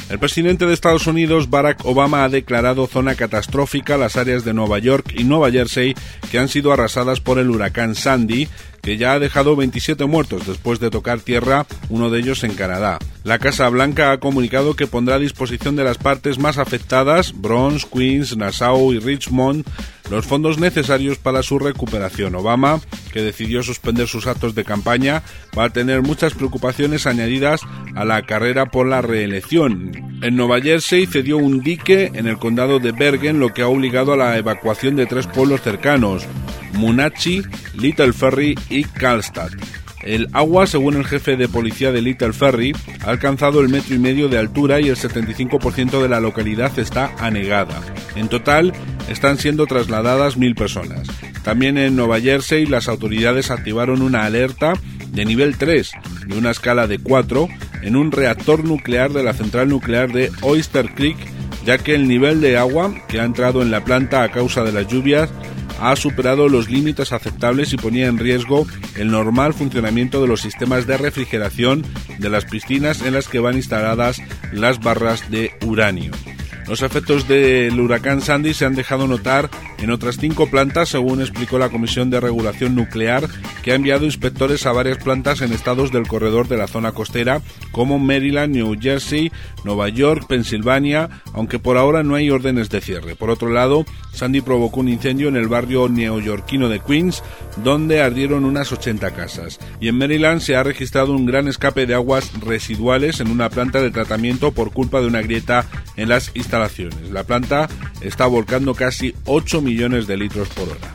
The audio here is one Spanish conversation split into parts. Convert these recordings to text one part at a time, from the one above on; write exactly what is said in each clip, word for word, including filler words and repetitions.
El presidente de Estados Unidos, Barack Obama, ha declarado zona catastrófica las áreas de Nueva York y Nueva Jersey que han sido arrasadas por el huracán Sandy, que ya ha dejado veintisiete muertos después de tocar tierra, uno de ellos en Canadá. La Casa Blanca ha comunicado que pondrá a disposición de las partes más afectadas, Bronx, Queens, Nassau y Richmond, los fondos necesarios para su recuperación. Obama, que decidió suspender sus actos de campaña, va a tener muchas preocupaciones añadidas a la carrera por la reelección. En Nueva Jersey cedió un dique en el condado de Bergen, lo que ha obligado a la evacuación de tres pueblos cercanos, Moonachie, Little Ferry y Karlstad. El agua, según el jefe de policía de Little Ferry, ha alcanzado el metro y medio de altura y el setenta y cinco por ciento de la localidad está anegada. En total, están siendo trasladadas mil personas. También en Nueva Jersey, las autoridades activaron una alerta de nivel tres y una escala de cuatro en un reactor nuclear de la central nuclear de Oyster Creek, ya que el nivel de agua que ha entrado en la planta a causa de las lluvias ha superado los límites aceptables y ponía en riesgo el normal funcionamiento de los sistemas de refrigeración de las piscinas en las que van instaladas las barras de uranio. Los efectos del huracán Sandy se han dejado notar en otras cinco plantas, según explicó la Comisión de Regulación Nuclear, que ha enviado inspectores a varias plantas en estados del corredor de la zona costera, como Maryland, New Jersey, Nueva York, Pensilvania, aunque por ahora no hay órdenes de cierre. Por otro lado, Sandy provocó un incendio en el barrio neoyorquino de Queens, donde ardieron unas ochenta casas. Y en Maryland se ha registrado un gran escape de aguas residuales en una planta de tratamiento por culpa de una grieta en las instalaciones. La planta está volcando casi ocho millones de litros por hora.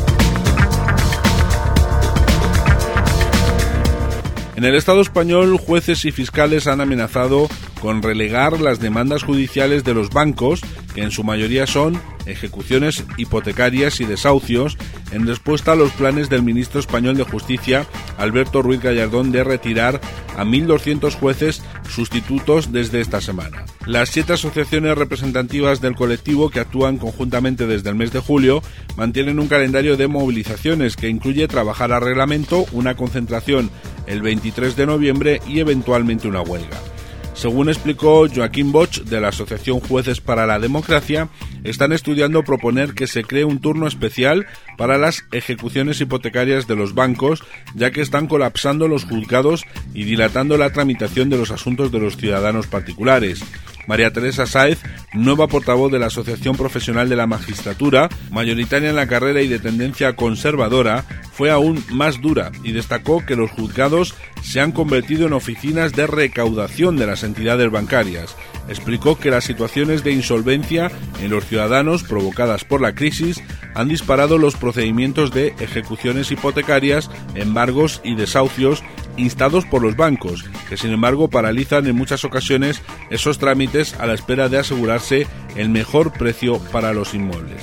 En el Estado español, jueces y fiscales han amenazado con relegar las demandas judiciales de los bancos, que en su mayoría son ejecuciones hipotecarias y desahucios, en respuesta a los planes del ministro español de Justicia, Alberto Ruiz Gallardón, de retirar a mil doscientos jueces sustitutos desde esta semana. Las siete asociaciones representativas del colectivo, que actúan conjuntamente desde el mes de julio, mantienen un calendario de movilizaciones que incluye trabajar a reglamento, una concentración el veintitrés de noviembre y eventualmente una huelga. Según explicó Joaquín Bosch, de la Asociación Jueces para la Democracia, están estudiando proponer que se cree un turno especial para las ejecuciones hipotecarias de los bancos, ya que están colapsando los juzgados y dilatando la tramitación de los asuntos de los ciudadanos particulares. María Teresa Sáez, nueva portavoz de la Asociación Profesional de la Magistratura, mayoritaria en la carrera y de tendencia conservadora, fue aún más dura y destacó que los juzgados se han convertido en oficinas de recaudación de las entidades bancarias. Explicó que las situaciones de insolvencia en los ciudadanos provocadas por la crisis han disparado los procedimientos de ejecuciones hipotecarias, embargos y desahucios instados por los bancos, que sin embargo paralizan en muchas ocasiones esos trámites a la espera de asegurarse el mejor precio para los inmuebles.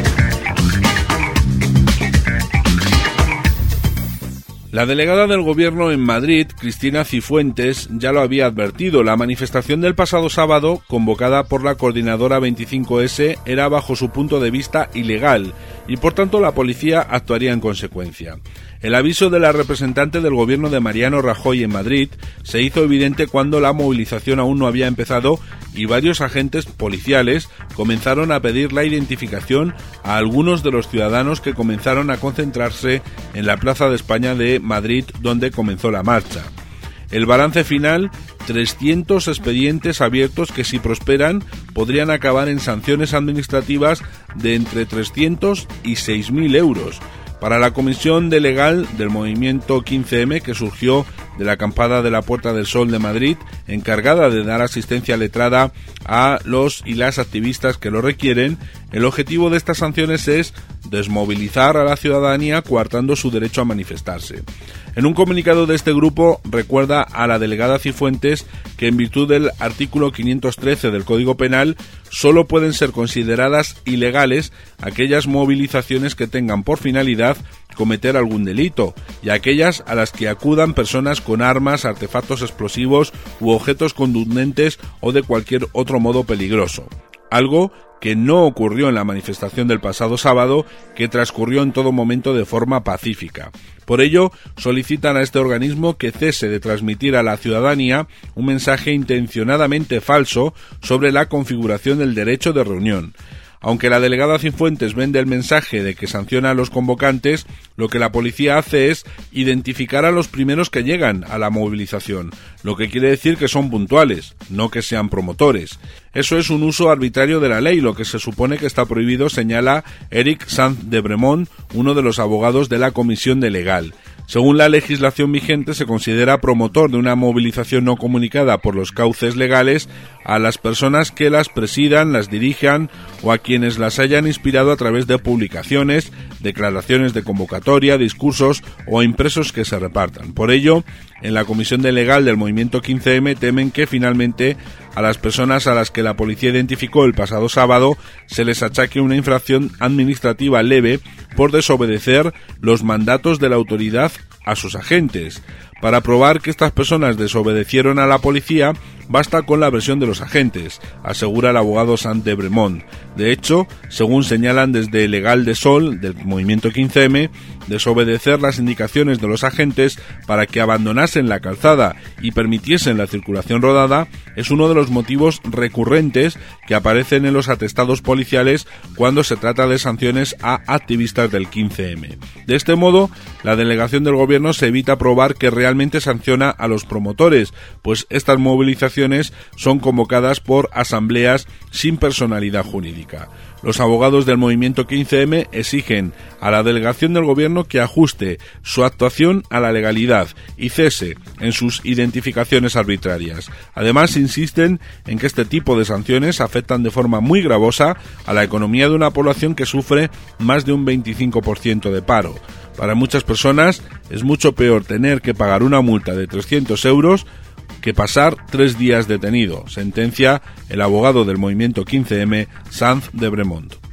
La delegada del Gobierno en Madrid, Cristina Cifuentes, ya lo había advertido. La manifestación del pasado sábado, convocada por la Coordinadora veinticinco ese, era bajo su punto de vista ilegal y por tanto la policía actuaría en consecuencia. El aviso de la representante del Gobierno de Mariano Rajoy en Madrid se hizo evidente cuando la movilización aún no había empezado y varios agentes policiales comenzaron a pedir la identificación a algunos de los ciudadanos que comenzaron a concentrarse en la Plaza de España de Madrid, donde comenzó la marcha. El balance final, trescientos expedientes abiertos que, si prosperan, podrían acabar en sanciones administrativas de entre trescientos y seis mil euros. Para la Comisión de Legal del Movimiento quince eme, que surgió de la acampada de la Puerta del Sol de Madrid, encargada de dar asistencia letrada a los y las activistas que lo requieren, el objetivo de estas sanciones es desmovilizar a la ciudadanía coartando su derecho a manifestarse. En un comunicado de este grupo recuerda a la delegada Cifuentes que en virtud del artículo quinientos trece del Código Penal solo pueden ser consideradas ilegales aquellas movilizaciones que tengan por finalidad cometer algún delito y aquellas a las que acudan personas con armas, artefactos explosivos u objetos contundentes o de cualquier otro modo peligroso. algo que no ocurrió en la manifestación del pasado sábado, que transcurrió en todo momento de forma pacífica. Por ello, solicitan a este organismo que cese de transmitir a la ciudadanía un mensaje intencionadamente falso sobre la configuración del derecho de reunión. Aunque la delegada Cifuentes vende el mensaje de que sanciona a los convocantes, lo que la policía hace es identificar a los primeros que llegan a la movilización, lo que quiere decir que son puntuales, no que sean promotores. Eso es un uso arbitrario de la ley, lo que se supone que está prohibido, señala Eric Sanz de Bremont, uno de los abogados de la Comisión de Legal. Según la legislación vigente, se considera promotor de una movilización no comunicada por los cauces legales a las personas que las presidan, las dirijan o a quienes las hayan inspirado a través de publicaciones, declaraciones de convocatoria, discursos o impresos que se repartan. Por ello, en la Comisión de Legal del Movimiento quince eme temen que finalmente a las personas a las que la policía identificó el pasado sábado se les achaque una infracción administrativa leve por desobedecer los mandatos de la autoridad a sus agentes. Para probar que estas personas desobedecieron a la policía, basta con la versión de los agentes, asegura el abogado Sanz de Bremont. De hecho, según señalan desde Legal de Sol, del Movimiento quince eme, desobedecer las indicaciones de los agentes para que abandonasen la calzada y permitiesen la circulación rodada es uno de los motivos recurrentes que aparecen en los atestados policiales cuando se trata de sanciones a activistas del quince eme. De este modo, la delegación del gobierno se evita probar que realmente sanciona a los promotores, pues estas movilizaciones son convocadas por asambleas sin personalidad jurídica. Los abogados del Movimiento quince eme exigen a la delegación del gobierno que ajuste su actuación a la legalidad y cese en sus identificaciones arbitrarias. Además, insisten en que este tipo de sanciones afectan de forma muy gravosa a la economía de una población que sufre más de un veinticinco por ciento de paro. Para muchas personas es mucho peor tener que pagar una multa de trescientos euros que pasar tres días detenido, sentencia el abogado del Movimiento quince eme, Sanz de Bremont.